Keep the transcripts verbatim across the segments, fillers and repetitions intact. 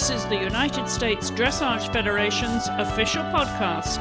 This is the United States Dressage Federation's official podcast.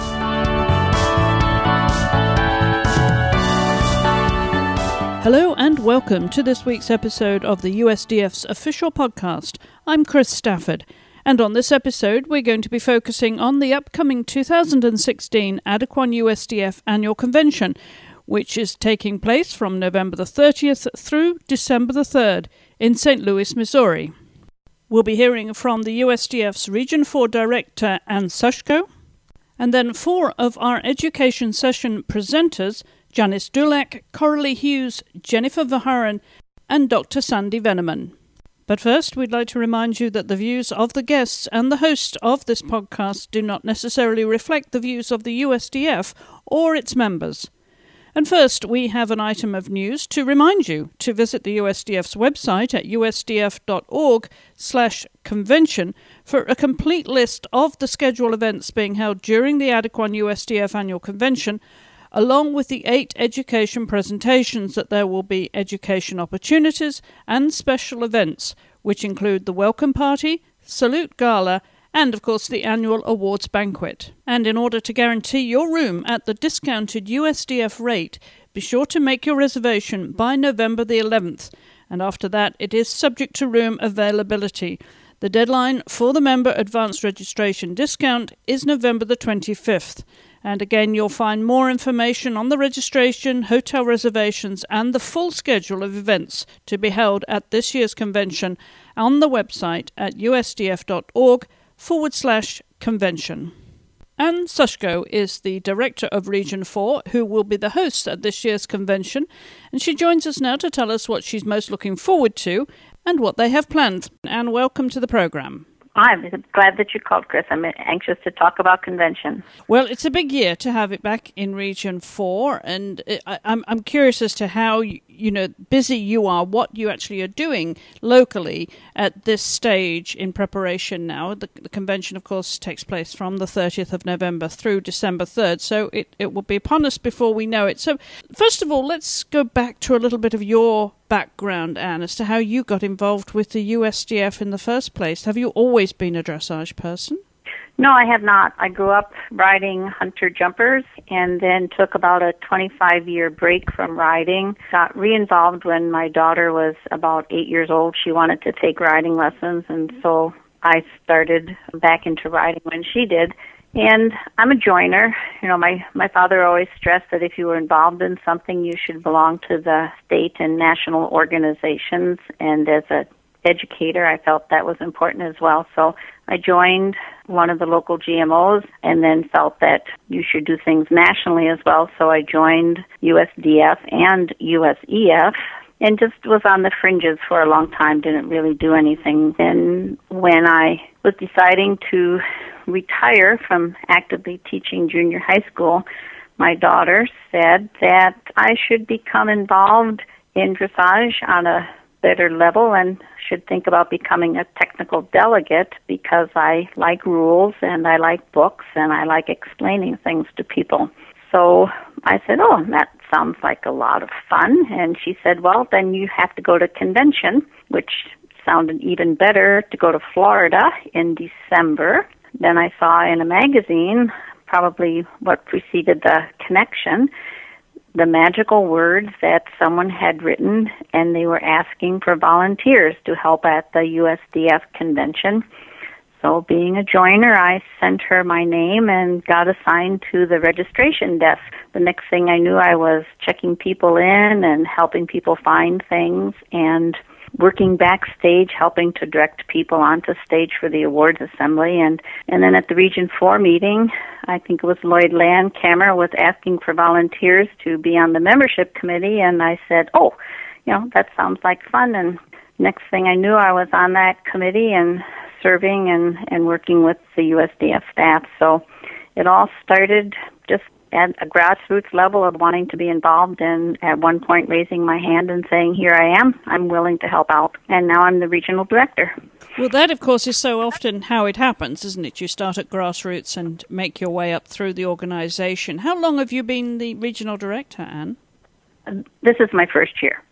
Hello and welcome to this week's episode of the U S D F's official podcast. I'm Chris Stafford, and on this episode we're going to be focusing on the upcoming two thousand sixteen Adequan U S D F Annual Convention, which is taking place from November the thirtieth through December the third in Saint Louis, Missouri. We'll be hearing from the U S D F's Region four Director, Ann Sushko, and then four of our education session presenters, Janice Dulac, Coralie Hughes, Jennifer Vaharan, and Doctor Sandy Veneman. But first, we'd like to remind you that the views of the guests and the host of this podcast do not necessarily reflect the views of the U S D F or its members. And first, we have an item of news to remind you to visit the U S D F's website at u s d f dot org slash convention for a complete list of the scheduled events being held during the Adequan U S D F Annual Convention, along with the eight education presentations that there will be education opportunities and special events, which include the Welcome Party, Salute Gala, and, of course, the annual awards banquet. And in order to guarantee your room at the discounted U S D F rate, be sure to make your reservation by November the eleventh. And after that, it is subject to room availability. The deadline for the member advanced registration discount is November the twenty-fifth. And again, you'll find more information on the registration, hotel reservations, and the full schedule of events to be held at this year's convention on the website at u s d f dot org forward slash convention. Ann Sushko is the Director of Region four, who will be the host at this year's convention, and she joins us now to tell us what she's most looking forward to and what they have planned. Ann, welcome to the program. I'm glad that you called, Chris. I'm anxious to talk about convention. Well, it's a big year to have it back in Region four, and I, I'm I'm curious as to how you, you know busy you are, what you actually are doing locally at this stage in preparation now. The, the convention, of course, takes place from the thirtieth of November through December third, so it, it will be upon us before we know it. So, first of all, let's go back to a little bit of your background, Ann, as to how you got involved with the U S D F in the first place. Have you always been a dressage person? No, I have not. I grew up riding hunter jumpers and then took about a twenty-five year break from riding. Got re-involved when my daughter was about eight years old. She wanted to take riding lessons, and so I started back into riding when she did. And I'm a joiner. You know, my, my father always stressed that if you were involved in something, you should belong to the state and national organizations. And as an educator, I felt that was important as well. So I joined one of the local G M Os and then felt that you should do things nationally as well. So I joined U S D F and U S E F and just was on the fringes for a long time, didn't really do anything. And when I was deciding to retire from actively teaching junior high school, my daughter said that I should become involved in dressage on a better level and should think about becoming a technical delegate because I like rules and I like books and I like explaining things to people. So I said, oh, that sounds like a lot of fun. And she said, well, then you have to go to convention, which sounded even better, to go to Florida in December. Then I saw in a magazine, probably what preceded the connection, the magical words that someone had written, and they were asking for volunteers to help at the U S D F convention. So being a joiner, I sent her my name and got assigned to the registration desk. The next thing I knew, I was checking people in and helping people find things and working backstage, helping to direct people onto stage for the awards assembly. And, and then at the Region four meeting, I think it was Lloyd Landcamer was asking for volunteers to be on the membership committee, and I said, oh, you know, that sounds like fun. And next thing I knew, I was on that committee and serving and, and working with the U S D F staff. So it all started just at a grassroots level of wanting to be involved, and at one point raising my hand and saying, here I am, I'm willing to help out. And now I'm the regional director. Well, that, of course, is so often how it happens, isn't it? You start at grassroots and make your way up through the organization. How long have you been the regional director, Ann? This is my first year.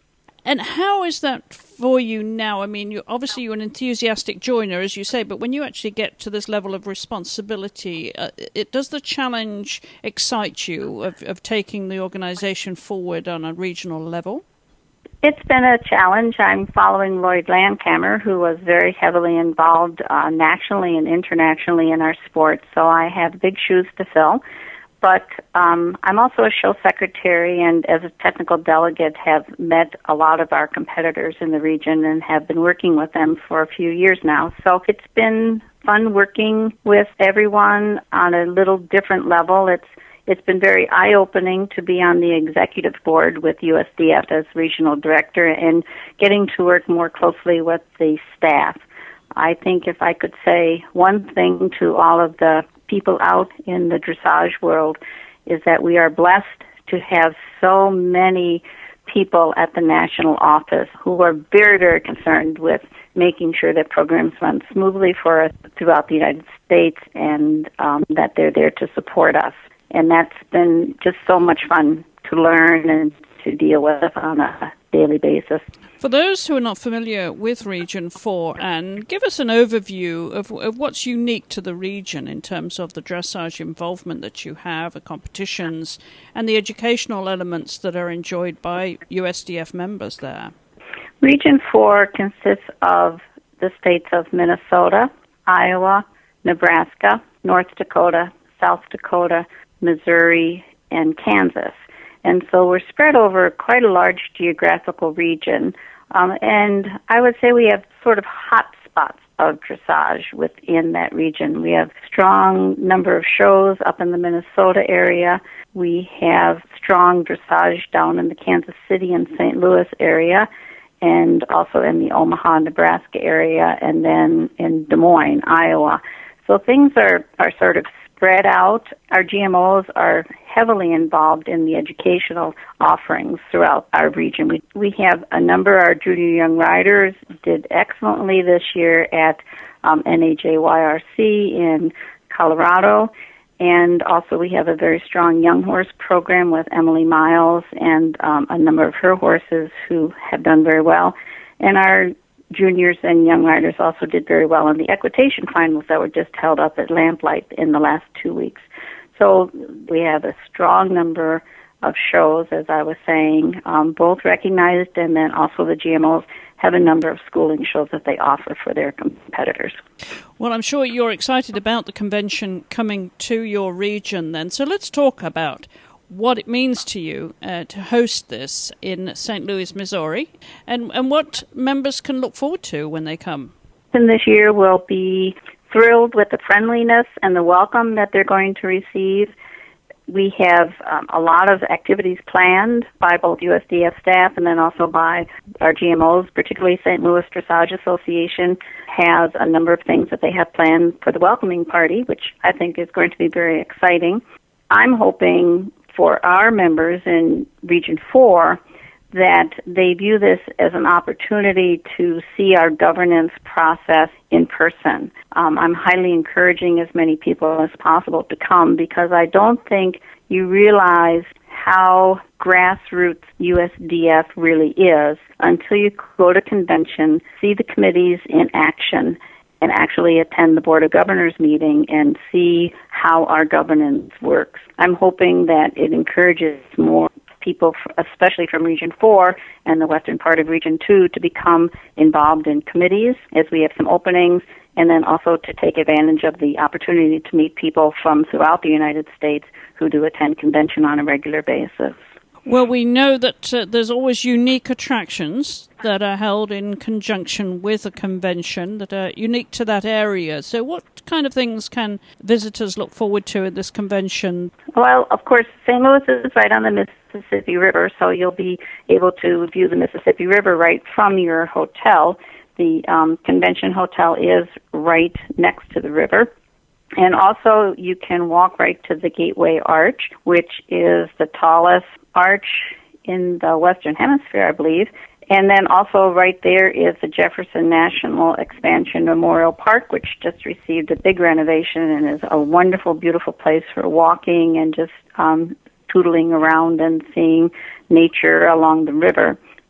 And how is that for you now? I mean, you obviously you're an enthusiastic joiner, as you say, but when you actually get to this level of responsibility, uh, it does the challenge excite you of, of taking the organization forward on a regional level? It's been a challenge. I'm following Lloyd Landkamer, who was very heavily involved uh, nationally and internationally in our sport, so I have big shoes to fill. But um, I'm also a show secretary, and as a technical delegate have met a lot of our competitors in the region and have been working with them for a few years now. So it's been fun working with everyone on a little different level. It's It's been very eye-opening to be on the executive board with U S D F as regional director and getting to work more closely with the staff. I think if I could say one thing to all of the people out in the dressage world is that we are blessed to have so many people at the national office who are very, very concerned with making sure that programs run smoothly for us throughout the United States and um, that they're there to support us. And that's been just so much fun to learn and to deal with on a daily basis. For those who are not familiar with Region four, Anne, give us an overview of, of what's unique to the region in terms of the dressage involvement that you have, the competitions, and the educational elements that are enjoyed by U S D F members there. Region four consists of the states of Minnesota, Iowa, Nebraska, North Dakota, South Dakota, Missouri, and Kansas. And so we're spread over quite a large geographical region. Um, and I would say we have sort of hot spots of dressage within that region. We have strong number of shows up in the Minnesota area. We have strong dressage down in the Kansas City and Saint Louis area, and also in the Omaha, Nebraska area, and then in Des Moines, Iowa. So things are, are sort of spread out. Our G M Os are heavily involved in the educational offerings throughout our region. We we have a number of our junior young riders did excellently this year at um, N A J Y R C in Colorado, and also we have a very strong young horse program with Emily Miles and um, a number of her horses who have done very well. And our juniors and young riders also did very well in the equitation finals that were just held up at Lamplight in the last two weeks. So we have a strong number of shows, as I was saying, um, both recognized, and then also the G M Os have a number of schooling shows that they offer for their competitors. Well, I'm sure you're excited about the convention coming to your region then. So let's talk about what it means to you uh, to host this in Saint Louis, Missouri, and, and what members can look forward to when they come. And this year we'll be thrilled with the friendliness and the welcome that they're going to receive. We have um, a lot of activities planned by both U S D F staff and then also by our G M Os, particularly Saint Louis Dressage Association has a number of things that they have planned for the welcoming party, which I think is going to be very exciting. I'm hoping for our members in Region four that they view this as an opportunity to see our governance process in person. Um, I'm highly encouraging as many people as possible to come because I don't think you realize how grassroots U S D F really is until you go to convention, see the committees in action, and actually attend the Board of Governors meeting and see how our governance works. I'm hoping that it encourages more people, especially from Region four and the western part of Region two, to become involved in committees as we have some openings, and then also to take advantage of the opportunity to meet people from throughout the United States who do attend convention on a regular basis. Well, we know that uh, there's always unique attractions that are held in conjunction with a convention that are unique to that area. So what kind of things can visitors look forward to at this convention? Well, of course, Saint Louis is right on the Mississippi River, so you'll be able to view the Mississippi River right from your hotel. The um, convention hotel is right next to the river. And also, you can walk right to the Gateway Arch, which is the tallest arch in the Western Hemisphere, I believe. And then also right there is the Jefferson National Expansion Memorial Park, which just received a big renovation and is a wonderful, beautiful place for walking and just um, tootling around and seeing nature along the river.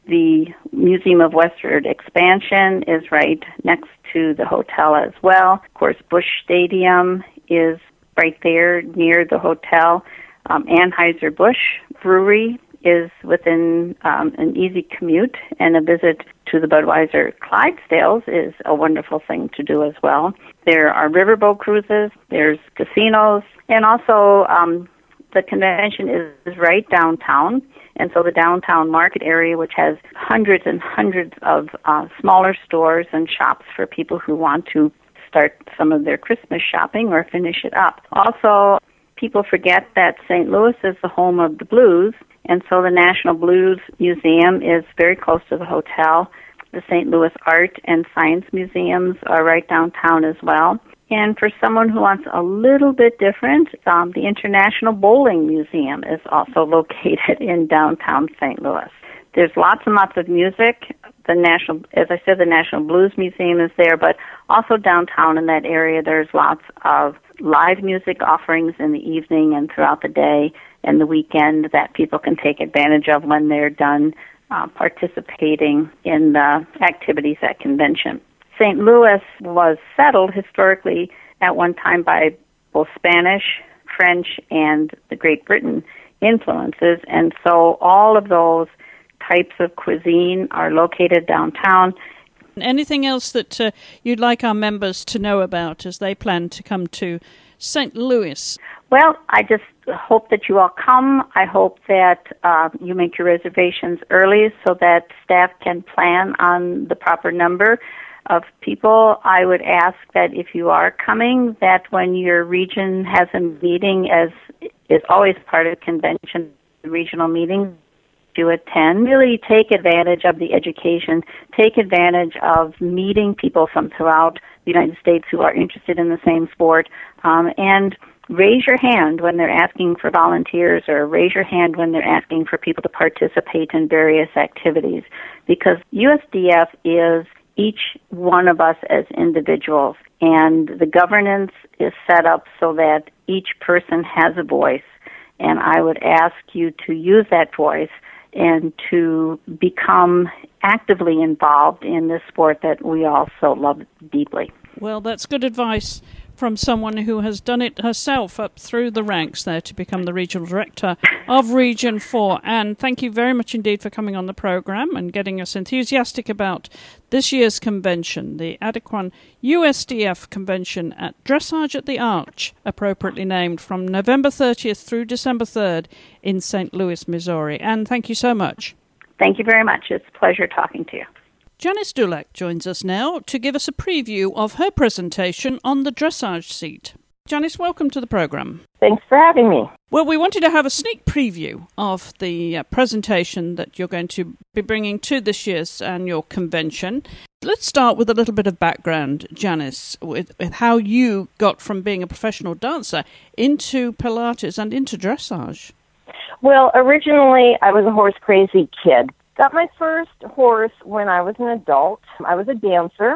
The Museum of Westward Expansion is right next to the hotel as well. Of course, Busch Stadium is right there near the hotel. Um, Anheuser-Busch Brewery is within um, an easy commute, and a visit to the Budweiser Clydesdales is a wonderful thing to do as well. There are riverboat cruises, there's casinos, and also um, the convention is, is right downtown. And so the downtown market area, which has hundreds and hundreds of uh, smaller stores and shops for people who want to start some of their Christmas shopping or finish it up. Also, people forget that Saint Louis is the home of the blues, and so the National Blues Museum is very close to the hotel. The Saint Louis Art and Science Museums are right downtown as well. And for someone who wants a little bit different, um, the International Bowling Museum is also located in downtown Saint Louis. There's lots and lots of music. The National, as I said, the National Blues Museum is there, but also downtown in that area, there's lots of live music offerings in the evening and throughout the day and the weekend that people can take advantage of when they're done uh, participating in the activities at convention. Saint Louis was settled historically at one time by both Spanish, French, and the Great Britain influences, and so all of those types of cuisine are located downtown. Anything else that uh, you'd like our members to know about as they plan to come to Saint Louis? Well, I just hope that you all come. I hope that uh, you make your reservations early so that staff can plan on the proper number of people. I would ask that if you are coming, that when your region has a meeting, as is always part of convention, regional meetings, to attend, really take advantage of the education, take advantage of meeting people from throughout the United States who are interested in the same sport, um, and raise your hand when they're asking for volunteers, or raise your hand when they're asking for people to participate in various activities, because U S D F is each one of us as individuals, and the governance is set up so that each person has a voice, and I would ask you to use that voice and to become actively involved in this sport that we all so love deeply. Well, that's good advice from someone who has done it herself up through the ranks there to become the regional director of Region four. And thank you very much indeed for coming on the program and getting us enthusiastic about this year's convention, the Adequan U S D F convention at Dressage at the Arch, appropriately named, from November thirtieth through December third in Saint Louis, Missouri. And thank you so much. Thank you very much. It's a pleasure talking to you. Janice Dulac joins us now to give us a preview of her presentation on the dressage seat. Janice, welcome to the program. Thanks for having me. Well, we wanted to have a sneak preview of the uh, presentation that you're going to be bringing to this year's annual convention. Let's start with a little bit of background, Janice, with, with how you got from being a professional dancer into Pilates and into dressage. Well, originally I was a horse-crazy kid. Got my first horse when I was an adult. I was a dancer,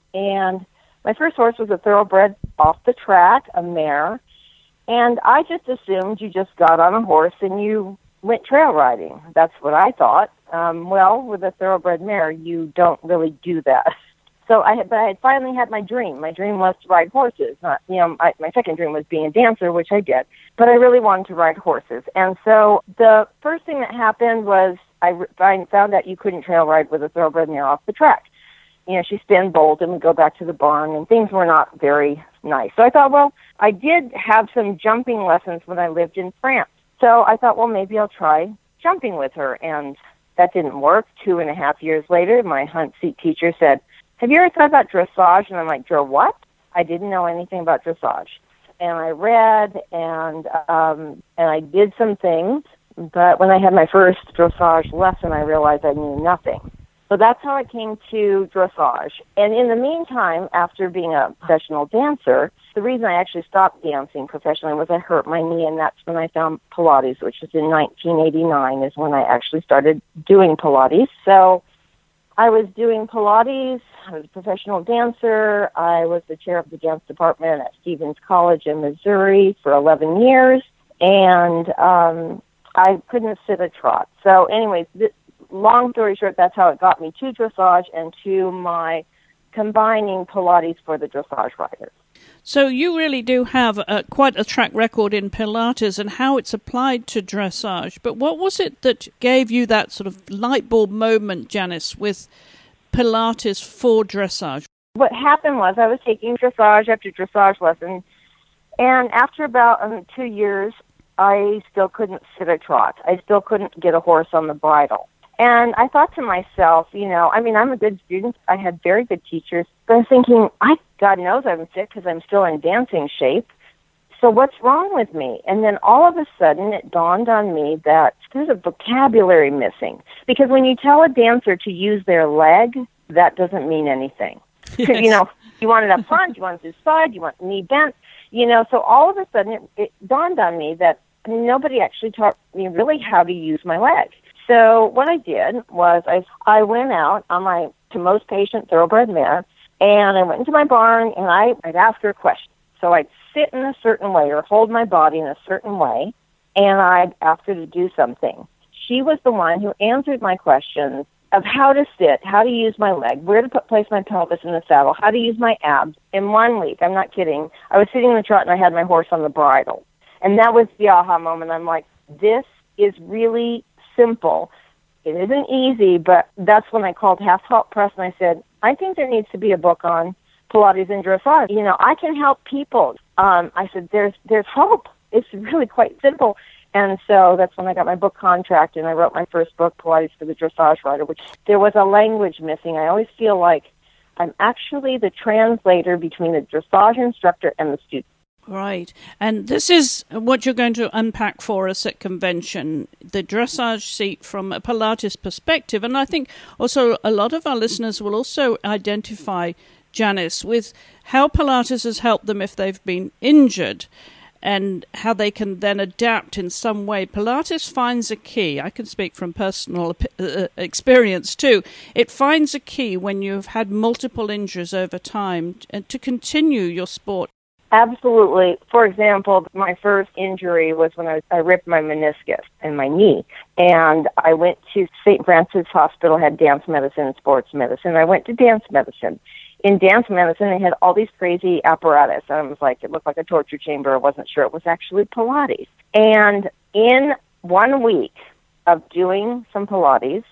and my first horse was a thoroughbred off the track, a mare, and I just assumed you just got on a horse and you went trail riding. That's what I thought. Um, well, with a thoroughbred mare, you don't really do that. So I had, but I had finally had my dream. My dream was to ride horses. Not, you know, I, my second dream was being a dancer, which I did, but I really wanted to ride horses. And so the first thing that happened was I, I found out you couldn't trail ride with a thoroughbred mare off the track. You know, she spin bolt and we go back to the barn, and things were not very nice. So I thought, well, I did have some jumping lessons when I lived in France. So I thought, well, maybe I'll try jumping with her. And that didn't work. Two and a half years later, my hunt seat teacher said, have you ever thought about dressage? And I'm like, Joe, what? I didn't know anything about dressage. And I read and um, and I did some things, but when I had my first dressage lesson, I realized I knew nothing. So that's how I came to dressage. And in the meantime, after being a professional dancer, the reason I actually stopped dancing professionally was I hurt my knee, and that's when I found Pilates, which was in nineteen eighty-nine is when I actually started doing Pilates. So I was doing Pilates. I was a professional dancer. I was the chair of the dance department at Stevens College in Missouri for eleven years, and um, I couldn't sit a trot. So anyways, th- long story short, that's how it got me to dressage and to my combining Pilates for the dressage riders. So you really do have a, quite a track record in Pilates and how it's applied to dressage. But what was it that gave you that sort of light bulb moment, Janice, with Pilates for dressage? What happened was I was taking dressage after dressage lessons, and after about um, two years, I still couldn't sit a trot. I still couldn't get a horse on the bridle. And I thought to myself, you know, I mean, I'm a good student. I had very good teachers. But I'm thinking, I God knows I'm sick because I'm still in dancing shape. So what's wrong with me? And then all of a sudden it dawned on me that there's a vocabulary missing. Because when you tell a dancer to use their leg, that doesn't mean anything. Yes. You know, you want it up front, you want it to the side, you want the knee bent. You know, so all of a sudden it, it dawned on me that nobody actually taught me really how to use my leg. So what I did was I I went out on my to most patient thoroughbred mare, and I went into my barn, and I, I'd ask her a question. So I'd sit in a certain way or hold my body in a certain way, and I'd ask her to do something. She was the one who answered my questions of how to sit, how to use my leg, where to put, place my pelvis in the saddle, how to use my abs. In one week, I'm not kidding, I was sitting in the trot, and I had my horse on the bridle. And that was the aha moment. I'm like, this is really simple. It isn't easy, but that's when I called Half Halt Press and I said, I think there needs to be a book on Pilates and dressage. You know, I can help people. Um, I said, there's there's hope. It's really quite simple. And so that's when I got my book contract and I wrote my first book, Pilates for the Dressage Rider, which there was a language missing. I always feel like I'm actually the translator between the dressage instructor and the student. Right. And this is what you're going to unpack for us at convention, the dressage seat from a Pilates perspective. And I think also a lot of our listeners will also identify, Janice, with how Pilates has helped them if they've been injured and how they can then adapt in some way. Pilates finds a key. I can speak from personal uh, experience too. It finds a key when you've had multiple injuries over time to continue your sport. Absolutely. For example, my first injury was when I, I ripped my meniscus in my knee. And I went to Saint Francis Hospital, had dance medicine and sports medicine. I went to dance medicine. In dance medicine, they had all these crazy apparatus. And I was like, it looked like a torture chamber. I wasn't sure it was actually Pilates. And in one week of doing some Pilates,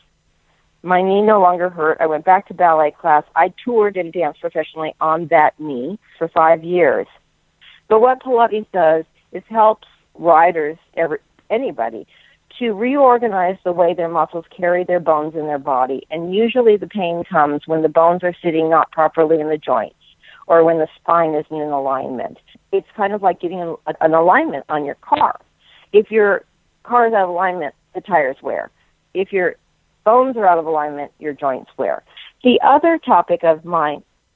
my knee no longer hurt. I went back to ballet class. I toured and danced professionally on that knee for five years. But what Pilates does is helps riders, every, anybody, to reorganize the way their muscles carry their bones in their body. And usually the pain comes when the bones are sitting not properly in the joints or when the spine isn't in alignment. It's kind of like getting an, an alignment on your car. If your car is out of alignment, the tires wear. If your bones are out of alignment, your joints wear. The other topic of my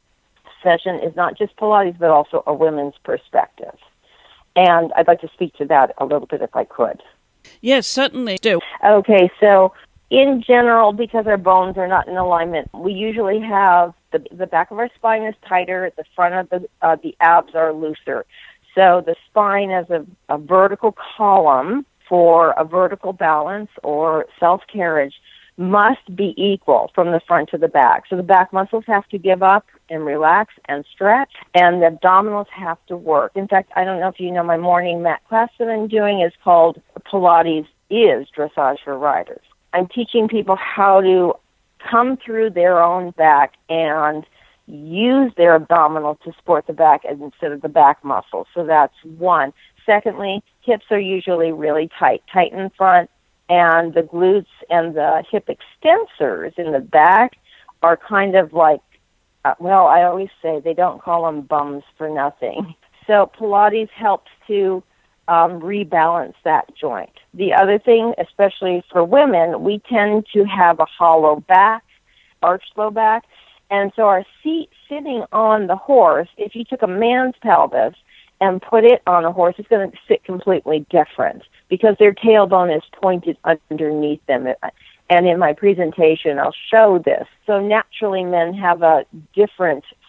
session is not just Pilates, but also a women's perspective. And I'd like to speak to that a little bit if I could. Yes, certainly do. Okay, so in general, because our bones are not in alignment, we usually have the the back of our spine is tighter, the front of the uh, the abs are looser. So the spine as a, a vertical column for a vertical balance or self-carriage must be equal from the front to the back. So the back muscles have to give up and relax and stretch, and the abdominals have to work. In fact, I don't know if you know, my morning mat class that I'm doing is called Pilates is Dressage for Riders. I'm teaching people how to come through their own back and use their abdominal to support the back instead of the back muscles. So that's one. Secondly, hips are usually really tight, tight in front, and the glutes and the hip extensors in the back are kind of like, uh, well, I always say they don't call them bums for nothing. So Pilates helps to um, rebalance that joint. The other thing, especially for women, we tend to have a hollow back, arched low back, and so our seat sitting on the horse, if you took a man's pelvis and put it on a horse, it's going to sit completely different because their tailbone is pointed underneath them. And in my presentation, I'll show this. So naturally, men have a different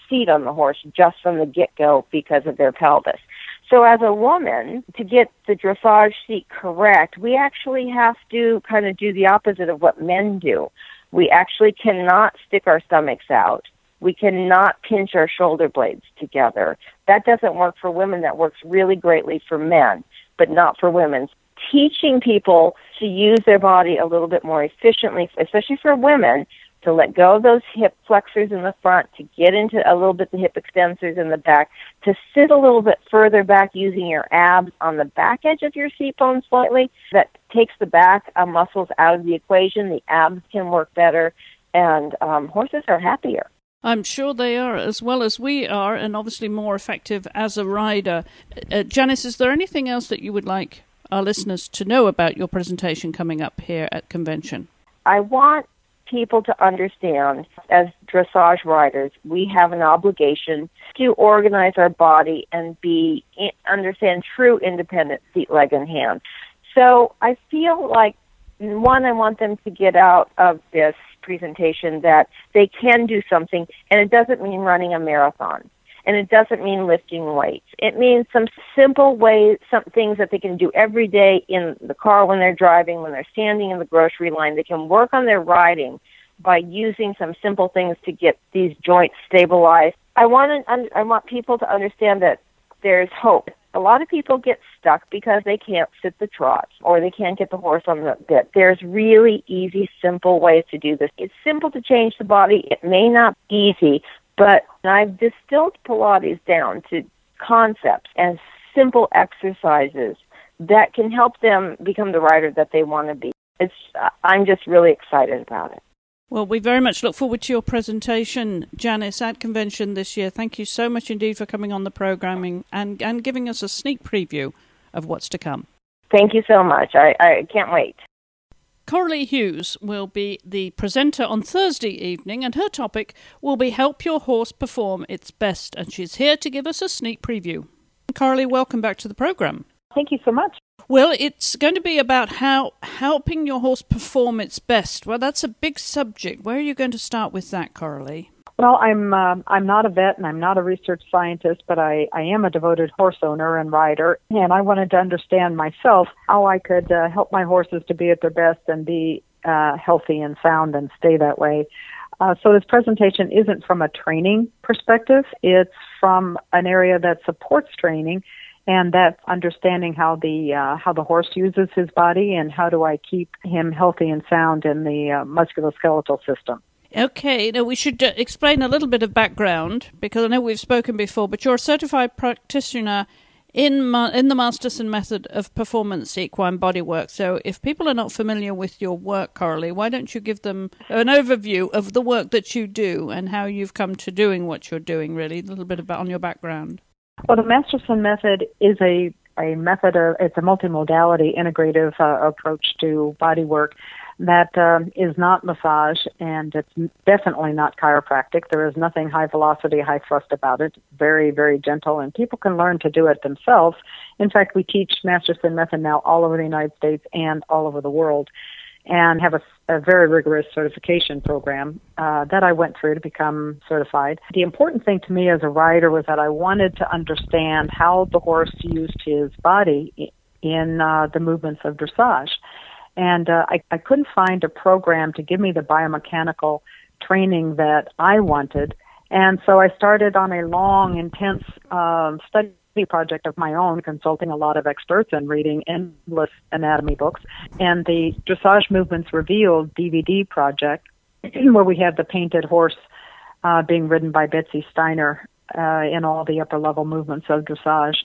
seat on the horse just from the get-go because of their pelvis. So as a woman, to get the dressage seat correct, we actually have to kind of do the opposite of what men do. We actually cannot stick our stomachs out. We cannot pinch our shoulder blades together. That doesn't work for women. That works really greatly for men, but not for women. Teaching people to use their body a little bit more efficiently, especially for women, to let go of those hip flexors in the front, to get into a little bit the hip extensors in the back, to sit a little bit further back using your abs on the back edge of your seat bone slightly. That takes the back uh, muscles out of the equation. The abs can work better, and um, horses are happier. I'm sure they are, as well as we are, and obviously more effective as a rider. Uh, Janice, is there anything else that you would like our listeners to know about your presentation coming up here at convention? I want people to understand, as dressage riders, we have an obligation to organize our body and be understand true independent feet, leg, and hand. So I feel like, one, I want them to get out of this presentation that they can do something, and it doesn't mean running a marathon, and it doesn't mean lifting weights. It means some simple ways, some things that they can do every day in the car when they're driving, when they're standing in the grocery line. They can work on their riding by using some simple things to get these joints stabilized. I want to, I want people to understand that there's hope. A lot of people get stuck because they can't sit the trot or they can't get the horse on the bit. There's really easy, simple ways to do this. It's simple to change the body. It may not be easy, but I've distilled Pilates down to concepts and simple exercises that can help them become the rider that they want to be. It's, I'm just really excited about it. Well, we very much look forward to your presentation, Janice, at convention this year. Thank you so much indeed for coming on the programming and, and giving us a sneak preview of what's to come. Thank you so much. I, I can't wait. Coralie Hughes will be the presenter on Thursday evening, and her topic will be Help Your Horse Perform Its Best, and she's here to give us a sneak preview. Coralie, welcome back to the program. Thank you so much. Well, it's going to be about how helping your horse perform its best. Well, that's a big subject. Where are you going to start with that, Coralie? Well, I'm uh, I'm not a vet and I'm not a research scientist, but I, I am a devoted horse owner and rider, and I wanted to understand myself how I could uh, help my horses to be at their best and be uh, healthy and sound and stay that way. Uh, so this presentation isn't from a training perspective. It's from an area that supports training, and that's understanding how the uh, how the horse uses his body and how do I keep him healthy and sound in the uh, musculoskeletal system. Okay, now we should uh, explain a little bit of background, because I know we've spoken before, but you're a certified practitioner in ma- in the Masterson method of performance equine bodywork. So if people are not familiar with your work, Coralie, why don't you give them an overview of the work that you do and how you've come to doing what you're doing, really, a little bit about on your background. Well, the Masterson method is a, a method of, it's a multimodality integrative uh, approach to bodywork that um, is not massage, and it's definitely not chiropractic. There is nothing high velocity, high thrust about it. It's very, very gentle, and people can learn to do it themselves. In fact, we teach Masterson method now all over the United States and all over the world, and have a, a very rigorous certification program uh, that I went through to become certified. The important thing to me as a rider was that I wanted to understand how the horse used his body in uh, the movements of dressage. And uh, I, I couldn't find a program to give me the biomechanical training that I wanted. And so I started on a long, intense um, study project of my own, consulting a lot of experts and reading endless anatomy books. And the Dressage Movements Revealed D V D project, where we have the painted horse uh, being ridden by Betsy Steiner uh, in all the upper-level movements of dressage.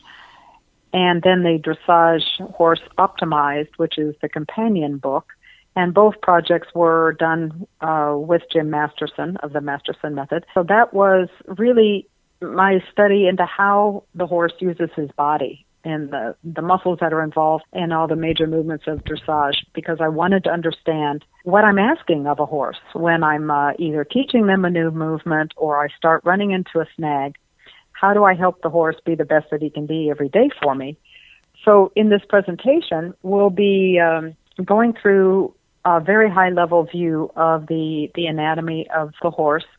And then the Dressage Horse Optimized, which is the companion book. And both projects were done uh, with Jim Masterson of the Masterson method. So that was really my study into how the horse uses his body and the, the muscles that are involved in all the major movements of dressage, because I wanted to understand what I'm asking of a horse when I'm uh, either teaching them a new movement or I start running into a snag. How do I help the horse be the best that he can be every day for me? So in this presentation, we'll be um, going through a very high-level view of the, the anatomy of the horse.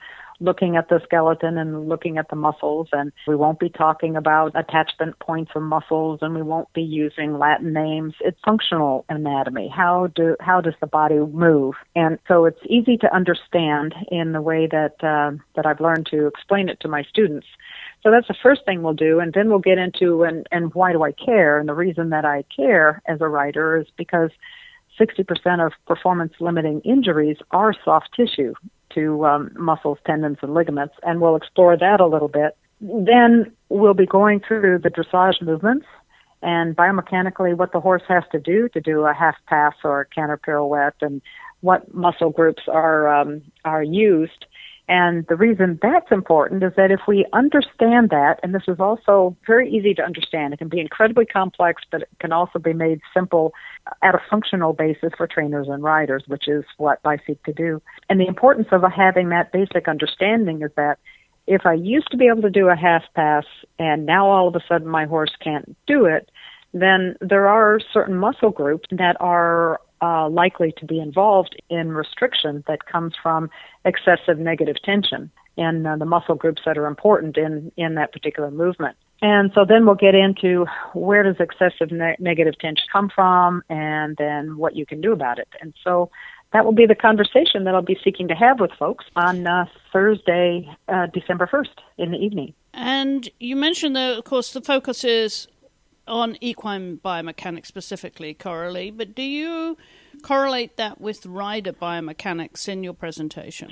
looking at the skeleton and looking at the muscles, and we won't be talking about attachment points of muscles, and we won't be using Latin names. It's functional anatomy. How do how does the body move? And so it's easy to understand in the way that uh, that I've learned to explain it to my students. So that's the first thing we'll do, and then we'll get into and, and why do I care? And the reason that I care as a writer is because sixty percent of performance-limiting injuries are soft tissue to um, muscles, tendons, and ligaments, and we'll explore that a little bit. Then we'll be going through the dressage movements and biomechanically what the horse has to do to do a half pass or a canter pirouette and what muscle groups are um, are used. And the reason that's important is that if we understand that, and this is also very easy to understand, it can be incredibly complex, but it can also be made simple at a functional basis for trainers and riders, which is what I seek to do. And the importance of having that basic understanding is that if I used to be able to do a half pass and now all of a sudden my horse can't do it, then there are certain muscle groups that are Uh, likely to be involved in restriction that comes from excessive negative tension and uh, the muscle groups that are important in, in that particular movement. And so then we'll get into where does excessive ne- negative tension come from and then what you can do about it. And so that will be the conversation that I'll be seeking to have with folks on uh, Thursday, uh, December first in the evening. And you mentioned that, of course, the focus is on equine biomechanics specifically, Coralie, but do you correlate that with rider biomechanics in your presentation?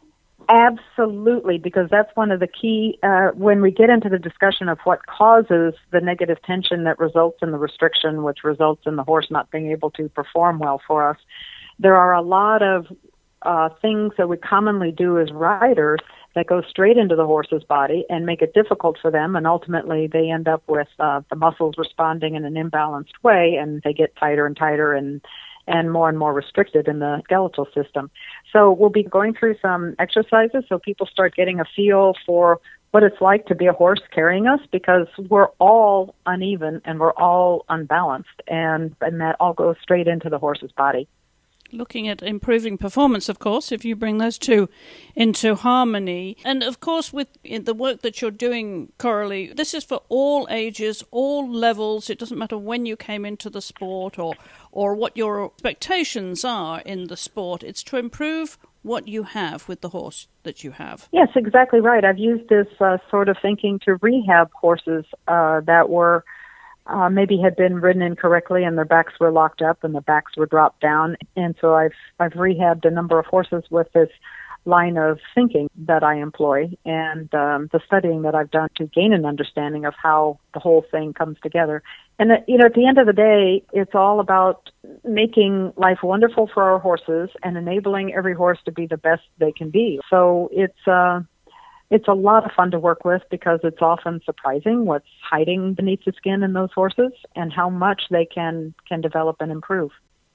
Absolutely, because that's one of the key, uh, when we get into the discussion of what causes the negative tension that results in the restriction, which results in the horse not being able to perform well for us, there are a lot of uh, things that we commonly do as riders that go straight into the horse's body and make it difficult for them, and ultimately they end up with uh, the muscles responding in an imbalanced way, and they get tighter and tighter and and more and more restricted in the skeletal system. So we'll be going through some exercises so people start getting a feel for what it's like to be a horse carrying us, because we're all uneven and we're all unbalanced, and, and that all goes straight into the horse's body. Looking at improving performance, of course, if you bring those two into harmony. And, of course, with the work that you're doing, Coralie, this is for all ages, all levels. It doesn't matter when you came into the sport or, or what your expectations are in the sport. It's to improve what you have with the horse that you have. Yes, exactly right. I've used this uh, sort of thinking to rehab horses uh, that were Uh, maybe had been ridden incorrectly and their backs were locked up and the backs were dropped down. And so I've I've rehabbed a number of horses with this line of thinking that I employ and um, the studying that I've done to gain an understanding of how the whole thing comes together. And, uh, you know, at the end of the day, it's all about making life wonderful for our horses and enabling every horse to be the best they can be. So it's uh It's a lot of fun to work with because it's often surprising what's hiding beneath the skin in those horses and how much they can, can develop and improve.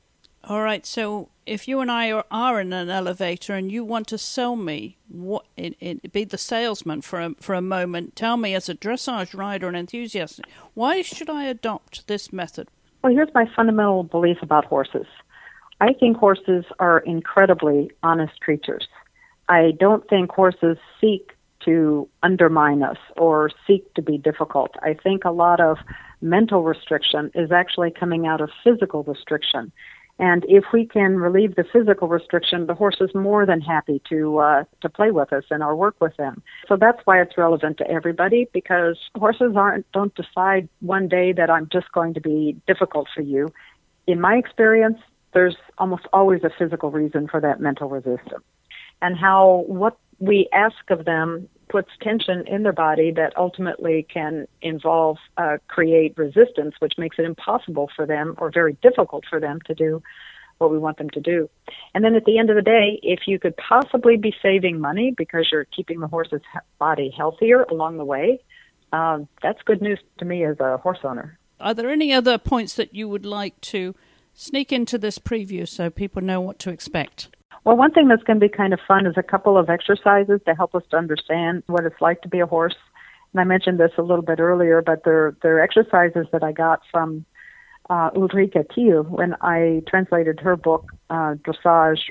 All right, so if you and I are, are in an elevator and you want to sell me, what it, it, be the salesman for a, for a moment, tell me as a dressage rider and enthusiast, why should I adopt this method? Well, here's my fundamental belief about horses. I think horses are incredibly honest creatures. I don't think horses seek to undermine us or seek to be difficult. I think a lot of mental restriction is actually coming out of physical restriction. And if we can relieve the physical restriction, the horse is more than happy to uh, to play with us and or work with them. So that's why it's relevant to everybody, because horses aren't don't decide one day that I'm just going to be difficult for you. In my experience, there's almost always a physical reason for that mental resistance. And how what we ask of them puts tension in their body that ultimately can involve, uh, create resistance, which makes it impossible for them or very difficult for them to do what we want them to do. And then at the end of the day, if you could possibly be saving money because you're keeping the horse's body healthier along the way, uh, that's good news to me as a horse owner. Are there any other points that you would like to sneak into this preview so people know what to expect? Well, one thing that's going to be kind of fun is a couple of exercises to help us to understand what it's like to be a horse. And I mentioned this a little bit earlier, but they're, they're exercises that I got from uh, Ulrike Thiel when I translated her book, uh, Dressage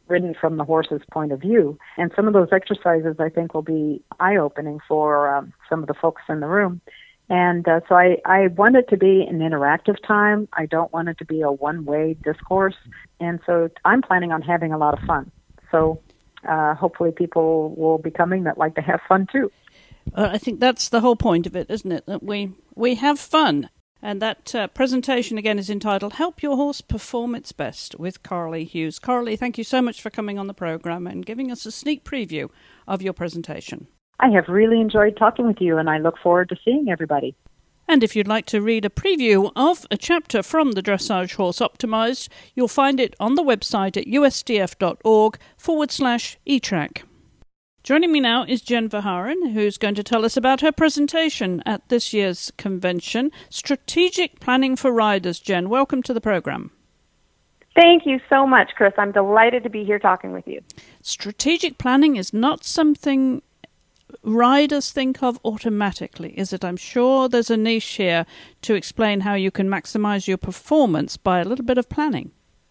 ridden from the horse's point of view. And some of those exercises, I think, will be eye-opening for um, some of the folks in the room. And uh, so I, I want it to be an interactive time. I don't want it to be a one-way discourse. And so I'm planning on having a lot of fun. So uh, hopefully people will be coming that like to have fun too. Uh, I think that's the whole point of it, isn't it? That we, we have fun. And that uh, presentation, again, is entitled Help Your Horse Perform Its Best with Carly Hughes. Carly, thank you so much for coming on the program and giving us a sneak preview of your presentation. I have really enjoyed talking with you, and I look forward to seeing everybody. And if you'd like to read a preview of a chapter from the Dressage Horse Optimized, you'll find it on the website at usdf.org forward slash eTrack. Joining me now is Jen Verharen, who's going to tell us about her presentation at this year's convention, Strategic Planning for Riders. Jen, welcome to the program. Thank you so much, Chris. I'm delighted to be here talking with you. Strategic planning is not something riders think of automatically, is it? I'm sure there's a niche here to explain how you can maximize your performance by a little bit of planning.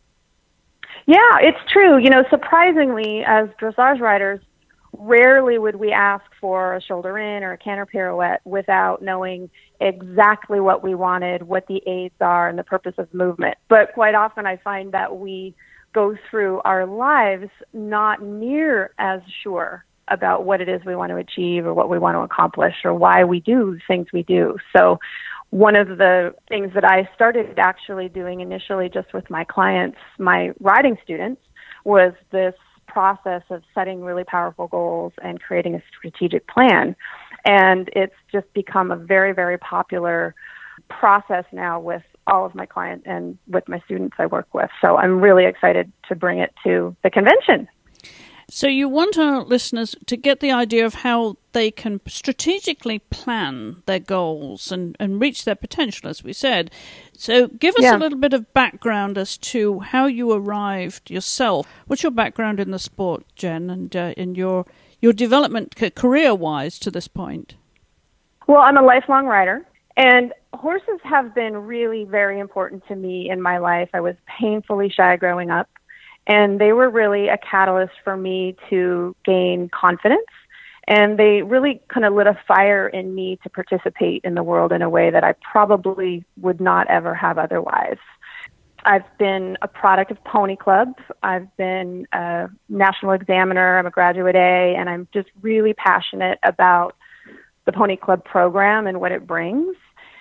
Yeah, it's true. You know, surprisingly, as dressage riders, rarely would we ask for a shoulder in or a canter pirouette without knowing exactly what we wanted, what the aids are, and the purpose of movement. But quite often I find that we go through our lives not near as sure about what it is we want to achieve or what we want to accomplish or why we do things we do. So one of the things that I started actually doing initially just with my clients, my riding students, was this process of setting really powerful goals and creating a strategic plan. And it's just become a very, very popular process now with all of my clients and with my students I work with. So I'm really excited to bring it to the convention. So you want our listeners to get the idea of how they can strategically plan their goals and, and reach their potential, as we said. So give us yeah. a little bit of background as to how you arrived yourself. What's your background in the sport, Jen, and uh, in your your development career-wise to this point? Well, I'm a lifelong rider, and horses have been really very important to me in my life. I was painfully shy growing up. And they were really a catalyst for me to gain confidence. And they really kind of lit a fire in me to participate in the world in a way that I probably would not ever have otherwise. I've been a product of Pony Club. I've been a national examiner. I'm a graduate A, and I'm just really passionate about the Pony Club program and what it brings.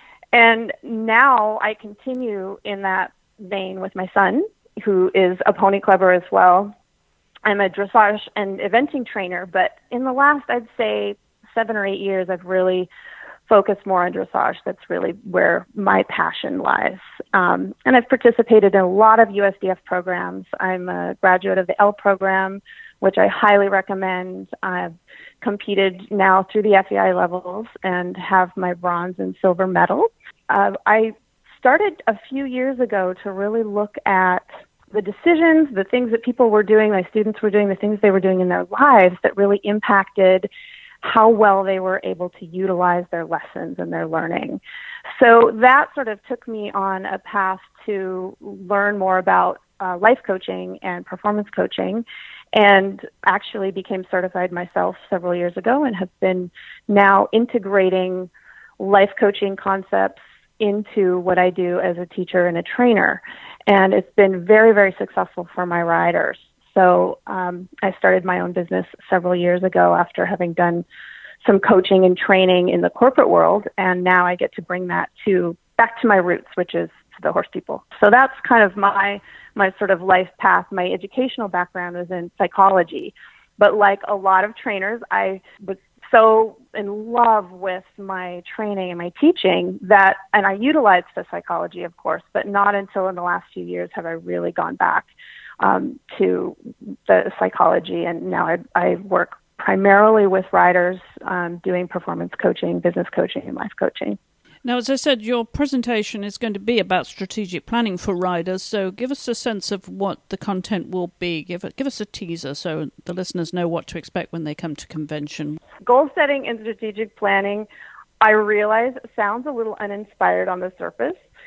And now I continue in that vein with my son, who is a pony clubber as well. I'm a dressage and eventing trainer, but in the last, I'd say, seven or eight years, I've really focused more on dressage. That's really where my passion lies. Um, and I've participated in a lot of U S D F programs. I'm a graduate of the L program, which I highly recommend. I've competed now through the F E I levels and have my bronze and silver medal. Uh, I started a few years ago to really look at the decisions, the things that people were doing, my students were doing, the things they were doing in their lives that really impacted how well they were able to utilize their lessons and their learning. So that sort of took me on a path to learn more about uh, life coaching and performance coaching, and actually became certified myself several years ago and have been now integrating life coaching concepts into what I do as a teacher and a trainer. And it's been very, very successful for my riders. So um, I started my own business several years ago after having done some coaching and training in the corporate world. And now I get to bring that to back to my roots, which is the horse people. So that's kind of my, my sort of life path. My educational background is in psychology. But like a lot of trainers, I was so in love with my training and my teaching that, and I utilized the psychology, of course, but not until in the last few years have I really gone back um, to the psychology. And now I, I work primarily with riders um, doing performance coaching, business coaching, and life coaching. Now, as I said, your presentation is going to be about strategic planning for riders, so give us a sense of what the content will be. Give, it, give us a teaser so the listeners know what to expect when they come to convention. Goal setting and strategic planning, I realize, sounds a little uninspired on the surface,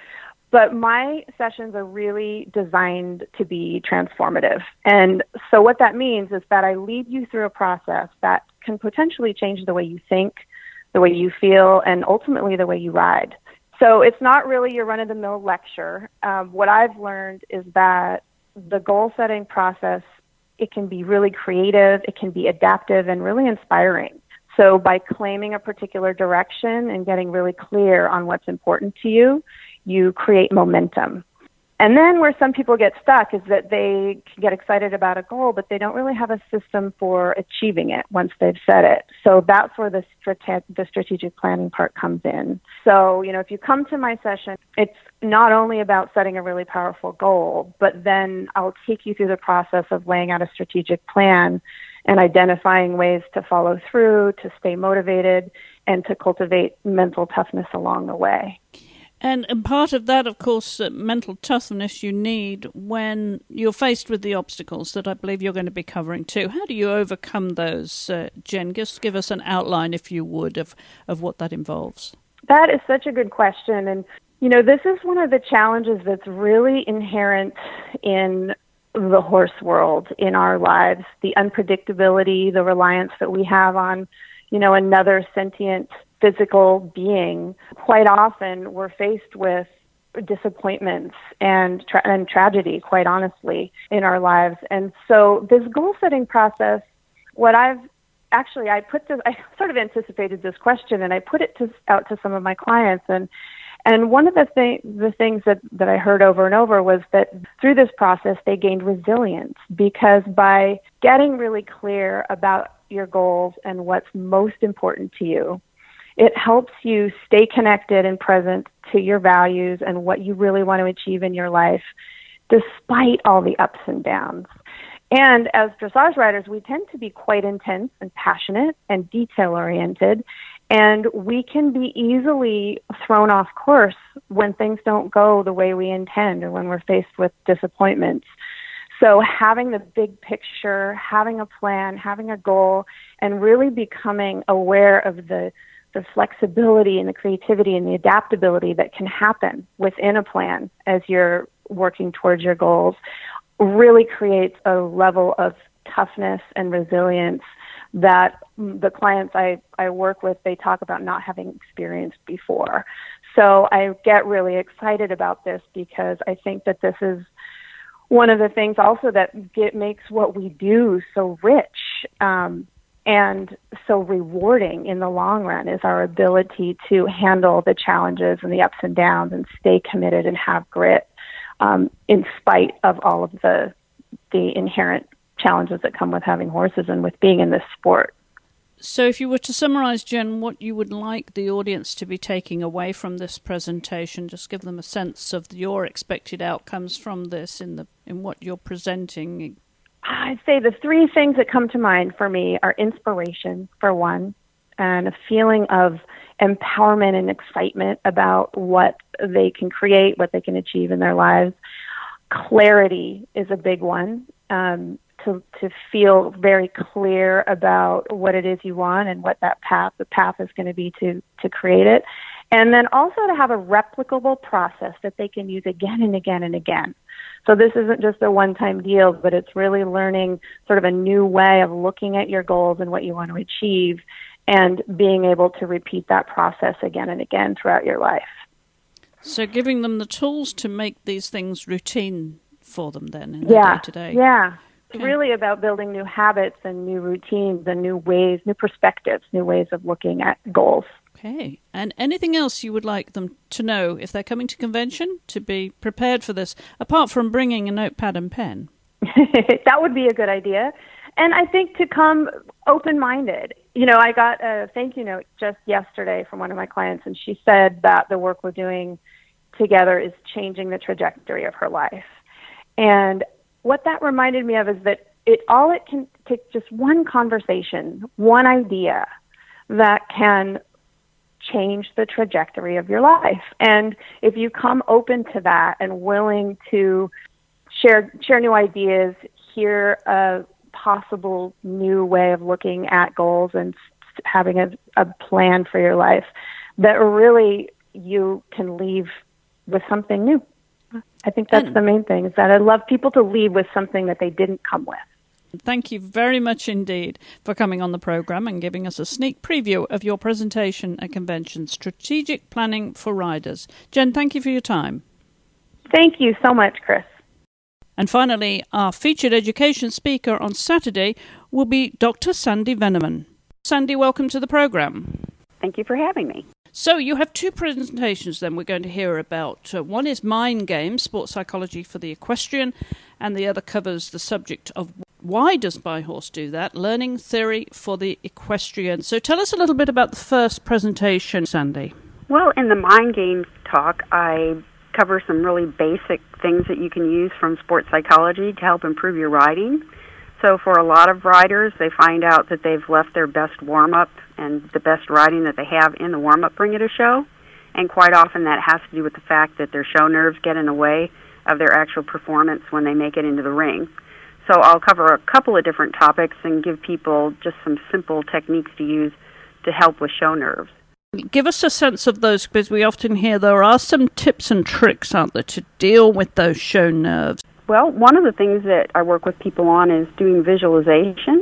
But my sessions are really designed to be transformative. And so what that means is that I lead you through a process that can potentially change the way you think, the way you feel, and ultimately the way you ride. So it's not really your run-of-the-mill lecture. Um, what I've learned is that the goal-setting process, it can be really creative, it can be adaptive, and really inspiring. So by claiming a particular direction and getting really clear on what's important to you, you create momentum. And then where some people get stuck is that they can get excited about a goal, but they don't really have a system for achieving it once they've set it. So that's where the strate- the strategic planning part comes in. So, you know, if you come to my session, it's not only about setting a really powerful goal, but then I'll take you through the process of laying out a strategic plan and identifying ways to follow through, to stay motivated, and to cultivate mental toughness along the way. And, and part of that, of course, uh, mental toughness you need when you're faced with the obstacles that I believe you're going to be covering too. How do you overcome those, uh, Jen? Just give us an outline, if you would, of, of what that involves. That is such a good question. And, you know, this is one of the challenges that's really inherent in the horse world, in our lives, the unpredictability, the reliance that we have on, you know, another sentient physical being. Quite often we're faced with disappointments and, tra- and tragedy, quite honestly, in our lives. And so this goal setting process, what I've actually, I put this, I sort of anticipated this question and I put it to, out to some of my clients. And And one of the, th- the things that, that I heard over and over was that through this process, they gained resilience, because by getting really clear about your goals and what's most important to you, it helps you stay connected and present to your values and what you really want to achieve in your life, despite all the ups and downs. And as dressage riders, we tend to be quite intense and passionate and detail-oriented, and we can be easily thrown off course when things don't go the way we intend or when we're faced with disappointments. So having the big picture, having a plan, having a goal, and really becoming aware of the the flexibility and the creativity and the adaptability that can happen within a plan as you're working towards your goals really creates a level of toughness and resilience that the clients I, I work with, they talk about not having experienced before. So I get really excited about this because I think that this is one of the things also that get, makes what we do so rich um, and so rewarding in the long run, is our ability to handle the challenges and the ups and downs and stay committed and have grit um, in spite of all of the the inherent challenges that come with having horses and with being in this sport. So if you were to summarize, Jen, what you would like the audience to be taking away from this presentation, just give them a sense of your expected outcomes from this in the in what you're presenting. I'd say the three things that come to mind for me are inspiration, for one, and a feeling of empowerment and excitement about what they can create, what they can achieve in their lives. Clarity is a big one. Um, to to feel very clear about what it is you want and what that path, the path is going to be to, to create it. And then also to have a replicable process that they can use again and again and again. So this isn't just a one-time deal, but it's really learning sort of a new way of looking at your goals and what you want to achieve and being able to repeat that process again and again throughout your life. So giving them the tools to make these things routine for them then in yeah, their day-to-day. Yeah, okay. Really about building new habits and new routines and new ways, new perspectives, new ways of looking at goals. Okay. And anything else you would like them to know if they're coming to convention, to be prepared for this, apart from bringing a notepad and pen? That would be a good idea. And I think to come open-minded. You know, I got a thank you note just yesterday from one of my clients, and she said that the work we're doing together is changing the trajectory of her life. And what that reminded me of is that it all it can take just one conversation, one idea that can change the trajectory of your life. And if you come open to that and willing to share share new ideas, hear a possible new way of looking at goals and having a, a plan for your life, that really you can leave with something new. I think that's and, the main thing, is that I love people to leave with something that they didn't come with. Thank you very much indeed for coming on the program and giving us a sneak preview of your presentation at convention, Strategic Planning for Riders. Jen, thank you for your time. Thank you so much, Chris. And finally, our featured education speaker on Saturday will be Doctor Sandy Veneman. Sandy, welcome to the program. Thank you for having me. So you have two presentations then we're going to hear about. Uh, one is Mind Games, Sports Psychology for the Equestrian, and the other covers the subject of why does my horse do that, Learning Theory for the Equestrian. So tell us a little bit about the first presentation, Sandy. Well, in the Mind Games talk, I cover some really basic things that you can use from sports psychology to help improve your riding. So for a lot of riders, they find out that they've left their best warm-up and the best riding that they have in the warm-up bring it a show. And quite often that has to do with the fact that their show nerves get in the way of their actual performance when they make it into the ring. So I'll cover a couple of different topics and give people just some simple techniques to use to help with show nerves. Give us a sense of those, because we often hear there are some tips and tricks out there to deal with those show nerves. Well, one of the things that I work with people on is doing visualization.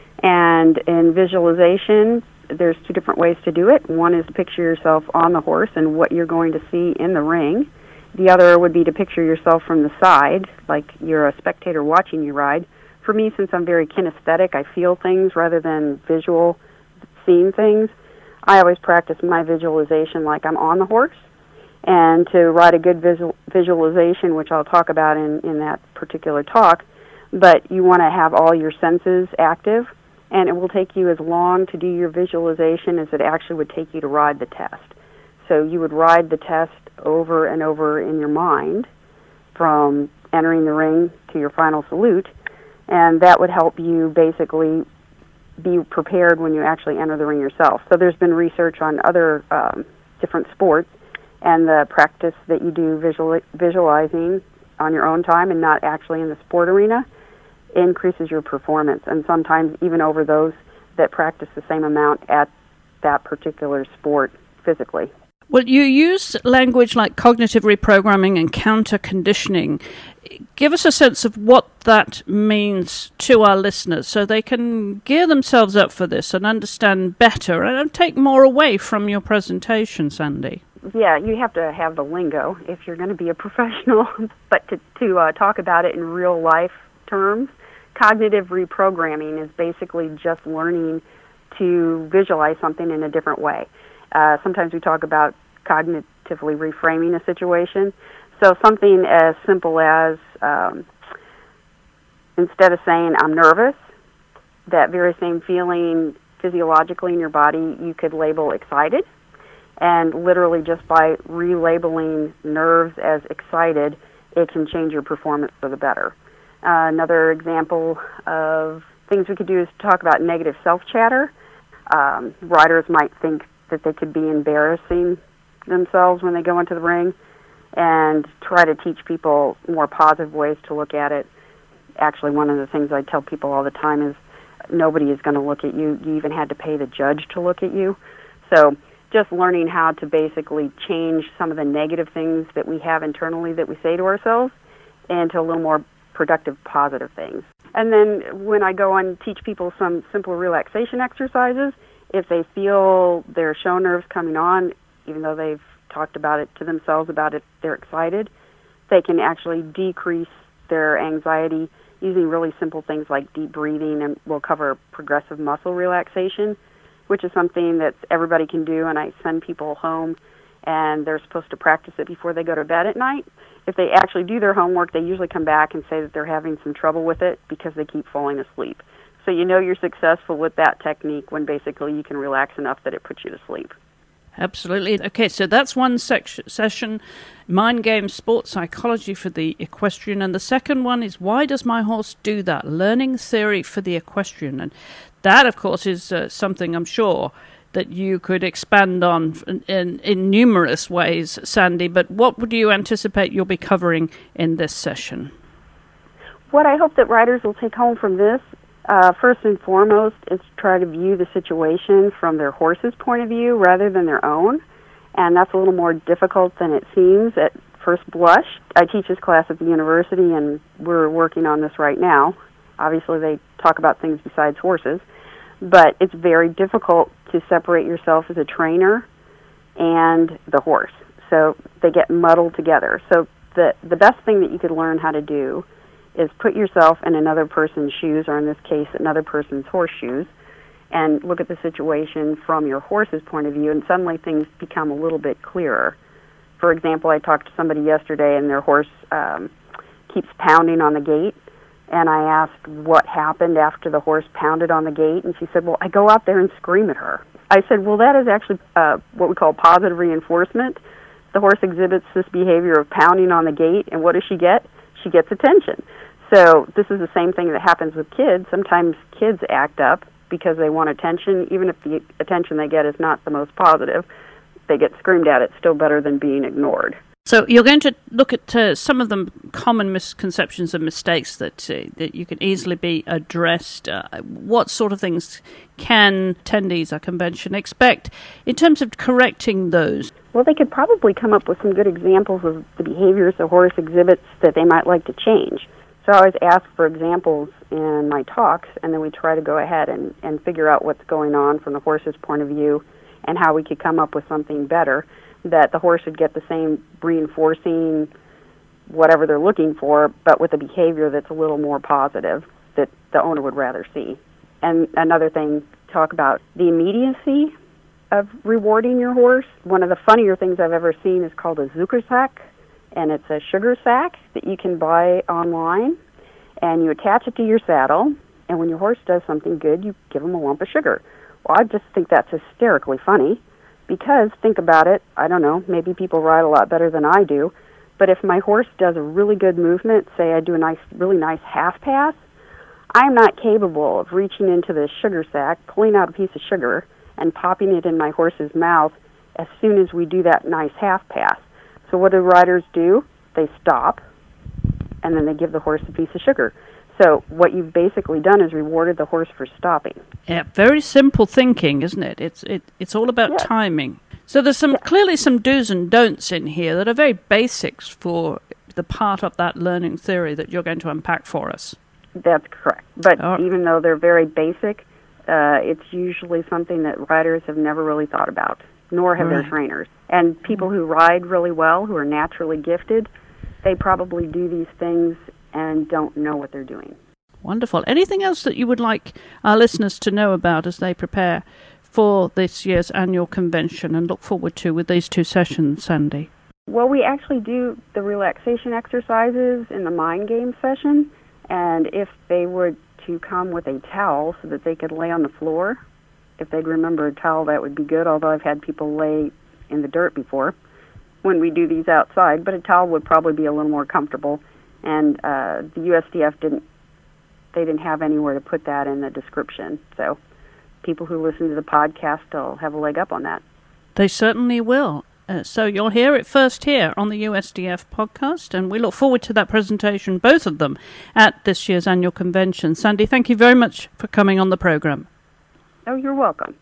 And in visualization, there's two different ways to do it. One is to picture yourself on the horse and what you're going to see in the ring. The other would be to picture yourself from the side, like you're a spectator watching you ride. For me, since I'm very kinesthetic, I feel things rather than visual seeing things. I always practice my visualization like I'm on the horse. And to write a good visual, visualization, which I'll talk about in, in that particular talk, but you want to have all your senses active, and it will take you as long to do your visualization as it actually would take you to ride the test. So you would ride the test over and over in your mind from entering the ring to your final salute, and that would help you basically be prepared when you actually enter the ring yourself. So there's been research on other um, different sports, and the practice that you do visual, visualizing on your own time and not actually in the sport arena increases your performance, and sometimes even over those that practice the same amount at that particular sport physically. Well, you use language like cognitive reprogramming and counter-conditioning. Give us a sense of what that means to our listeners so they can gear themselves up for this and understand better and take more away from your presentation, Sandy. Yeah, you have to have the lingo if you're going to be a professional, but to, to uh, talk about it in real-life terms, cognitive reprogramming is basically just learning to visualize something in a different way. Uh, sometimes we talk about cognitively reframing a situation. So something as simple as um, instead of saying, I'm nervous, that very same feeling physiologically in your body, you could label excited. And literally just by relabeling nerves as excited, it can change your performance for the better. Uh, another example of things we could do is talk about negative self-chatter. Um, riders might think that they could be embarrassing themselves when they go into the ring, and try to teach people more positive ways to look at it. Actually, one of the things I tell people all the time is nobody is going to look at you. You even had to pay the judge to look at you. So just learning how to basically change some of the negative things that we have internally that we say to ourselves into a little more productive, positive things. And then when I go and teach people some simple relaxation exercises, if they feel their show nerves coming on, even though they've talked about it to themselves about it, they're excited, they can actually decrease their anxiety using really simple things like deep breathing, and we'll cover progressive muscle relaxation, which is something that everybody can do, and I send people home, and they're supposed to practice it before they go to bed at night. If they actually do their homework, they usually come back and say that they're having some trouble with it because they keep falling asleep. So you know you're successful with that technique when basically you can relax enough that it puts you to sleep. Absolutely. Okay, so that's one section, session, Mind Games, Sports Psychology for the Equestrian. And the second one is Why Does My Horse Do That? Learning Theory for the Equestrian. And that, of course, is uh, something I'm sure that you could expand on in, in, in numerous ways, Sandy. But what would you anticipate you'll be covering in this session? What I hope that riders will take home from this, Uh, first and foremost, is to try to view the situation from their horse's point of view rather than their own, and that's a little more difficult than it seems at first blush. I teach this class at the university, and we're working on this right now. Obviously, they talk about things besides horses, but it's very difficult to separate yourself as a trainer and the horse. So they get muddled together. So the the best thing that you could learn how to do is put yourself in another person's shoes, or in this case, another person's horse shoes, and look at the situation from your horse's point of view, and suddenly things become a little bit clearer. For example, I talked to somebody yesterday, and their horse um, keeps pounding on the gate, and I asked what happened after the horse pounded on the gate, and she said, well, I go out there and scream at her. I said, well, that is actually uh, what we call positive reinforcement. The horse exhibits this behavior of pounding on the gate, and what does she get? She gets attention. So this is the same thing that happens with kids. Sometimes kids act up because they want attention, even if the attention they get is not the most positive. They get screamed at. It's still better than being ignored. So you're going to look at uh, some of the common misconceptions and mistakes that uh, that you can easily be addressed. Uh, what sort of things can attendees at convention expect in terms of correcting those? Well, they could probably come up with some good examples of the behaviors the horse exhibits that they might like to change. So I always ask for examples in my talks, and then we try to go ahead and, and figure out what's going on from the horse's point of view and how we could come up with something better, that the horse would get the same reinforcing whatever they're looking for, but with a behavior that's a little more positive that the owner would rather see. And another thing, talk about the immediacy of rewarding your horse. One of the funnier things I've ever seen is called a Zuckersack, and it's a sugar sack that you can buy online, and you attach it to your saddle, and when your horse does something good, you give him a lump of sugar. Well, I just think that's hysterically funny, because, think about it, I don't know, maybe people ride a lot better than I do, but if my horse does a really good movement, say I do a nice, really nice half pass, I'm not capable of reaching into the sugar sack, pulling out a piece of sugar, and popping it in my horse's mouth as soon as we do that nice half pass. So what do riders do? They stop, and then they give the horse a piece of sugar. So what you've basically done is rewarded the horse for stopping. Yeah, very simple thinking, isn't it? It's it it's all about yes. timing. So there's some yes. clearly some do's and don'ts in here that are very basics for the part of that learning theory that you're going to unpack for us. That's correct. But oh. even though they're very basic, uh, it's usually something that riders have never really thought about, nor have right. their trainers. And people who ride really well, who are naturally gifted, they probably do these things and don't know what they're doing. Wonderful. Anything else that you would like our listeners to know about as they prepare for this year's annual convention and look forward to with these two sessions, Sandy? Well, we actually do the relaxation exercises in the mind game session, and if they were to come with a towel so that they could lay on the floor, if they'd remember a towel, that would be good, although I've had people lay in the dirt before when we do these outside, but a towel would probably be a little more comfortable, and uh, the U S D F didn't, they didn't have anywhere to put that in the description, so people who listen to the podcast will have a leg up on that. They certainly will. Uh, so you'll hear it first here on the U S D F podcast, and we look forward to that presentation, both of them, at this year's annual convention. Sandy, thank you very much for coming on the program. Oh, you're welcome.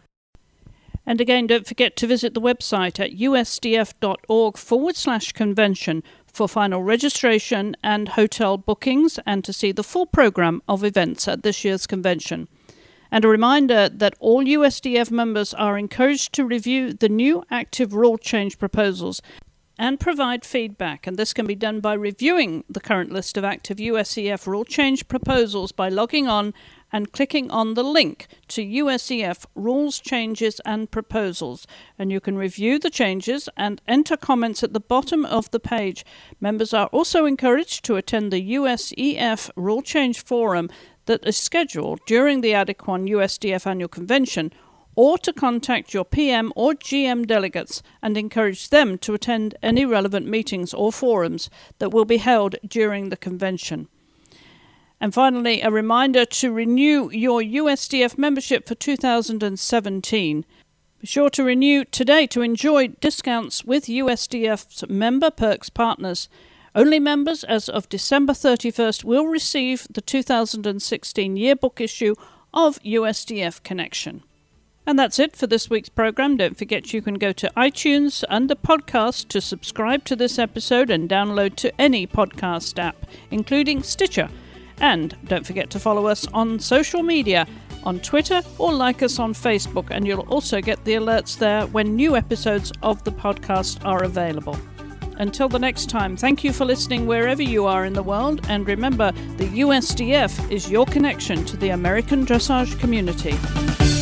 And again, don't forget to visit the website at usdf.org forward slash convention for final registration and hotel bookings and to see the full program of events at this year's convention. And a reminder that all U S D F members are encouraged to review the new active rule change proposals and provide feedback. And this can be done by reviewing the current list of active U S E F rule change proposals by logging on and clicking on the link to U S E F Rules, Changes and Proposals. And you can review the changes and enter comments at the bottom of the page. Members are also encouraged to attend the U S E F Rule Change Forum that is scheduled during the Adequan U S D F Annual Convention, or to contact your P M or G M delegates and encourage them to attend any relevant meetings or forums that will be held during the convention. And finally, a reminder to renew your U S D F membership for two thousand seventeen. Be sure to renew today to enjoy discounts with U S D F's member perks partners. Only members as of December thirty-first will receive the two thousand sixteen yearbook issue of U S D F Connection. And that's it for this week's program. Don't forget you can go to iTunes under podcast to subscribe to this episode and download to any podcast app, including Stitcher. And don't forget to follow us on social media, on Twitter, or like us on Facebook, and you'll also get the alerts there when new episodes of the podcast are available. Until the next time, thank you for listening wherever you are in the world, and remember, the U S D F is your connection to the American dressage community.